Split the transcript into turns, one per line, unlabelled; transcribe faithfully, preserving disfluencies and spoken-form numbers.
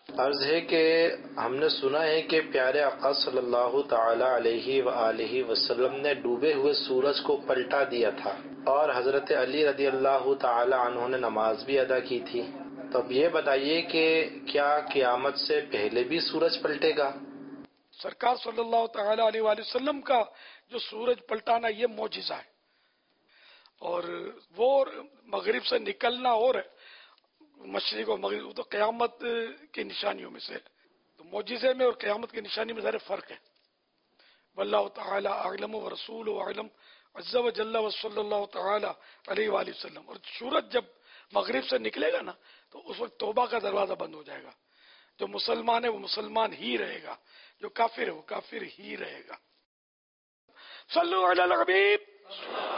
अर्ज है कि हमने सुना है कि प्यारे आका सल्लल्लाहु ताला अलैहि व आलिहि वसल्लम ने डूबे हुए सूरज को पलटा दिया था और हजरत अली रदी अल्लाह ताला अन्हु ने नमाज भी अदा की थी। तो अब ये बताइए कि क्या क़यामत से पहले भी सूरज पलटेगा?
सरकार सल्लल्लाहु ताला अलैहि वसल्लम का जो सूरज पलटाना ये मौजिज़ा है, और वो मगरिब से निकलना और मशरिक और मगरिब तो क़यामत की निशानियों में से। तो मौजिज़े में और क़यामत की निशानी में ज़रा फ़र्क है। वल्लाहु ताला अअलम व रसूलुहु अअलम अज़्ज़ा व जल्ला व सल्लल्लाहु ताला अलैहि वसल्लम। और सूरज जब मगरिब से निकलेगा ना तो उस वक्त तौबा का दरवाज़ा बंद हो जाएगा। जो मुसलमान है वो मुसलमान ही रहेगा, जो काफिर है वो काफिर ही रहेगा। सल्लु अलल हबीब।